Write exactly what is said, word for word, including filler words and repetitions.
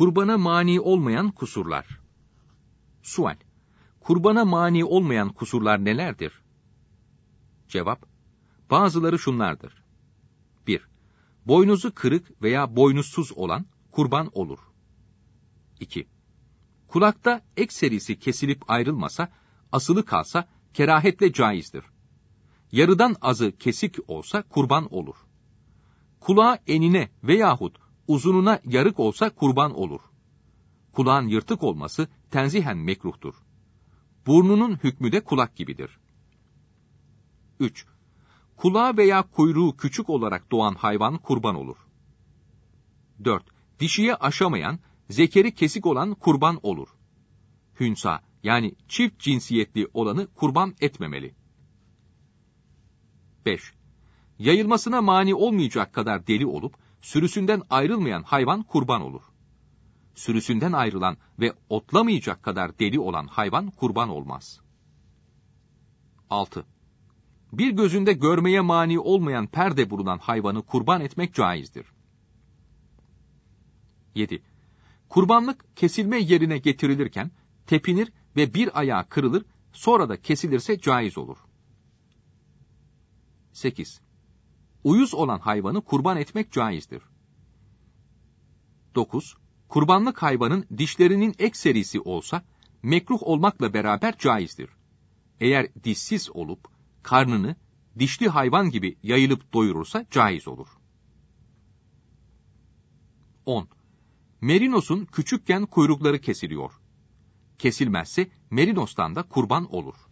Kurbana mani olmayan kusurlar. Sual: Kurbana mani olmayan kusurlar nelerdir? Cevap: Bazıları şunlardır. bir. Boynuzu kırık veya boynuzsuz olan kurban olur. iki. Kulakta ekserisi kesilip ayrılmasa, asılı kalsa kerahetle caizdir. Yarıdan azı kesik olsa kurban olur. Kulağı enine veyahut uzununa yarık olsa kurban olur. Kulağın yırtık olması tenzihen mekruhtur. Burnunun hükmü de kulak gibidir. üç. Kulağı veya kuyruğu küçük olarak doğan hayvan kurban olur. dört. Dişiye aşamayan, zekeri kesik olan kurban olur. Hünsa yani çift cinsiyetli olanı kurban etmemeli. beş. Yayılmasına mani olmayacak kadar deli olup, sürüsünden ayrılmayan hayvan kurban olur. Sürüsünden ayrılan ve otlamayacak kadar deli olan hayvan kurban olmaz. altı. Bir gözünde görmeye mani olmayan perde bulunan hayvanı kurban etmek caizdir. yedi. Kurbanlık kesilme yerine getirilirken tepinir ve bir ayağı kırılır, sonra da kesilirse caiz olur. sekiz. Uyuz olan hayvanı kurban etmek caizdir. dokuz. Kurbanlık hayvanın dişlerinin ekserisi olsa, mekruh olmakla beraber caizdir. Eğer dişsiz olup, karnını dişli hayvan gibi yayılıp doyurursa caiz olur. on. Merinos'un küçükken kuyrukları kesiliyor. Kesilmezse Merinos'tan da kurban olur.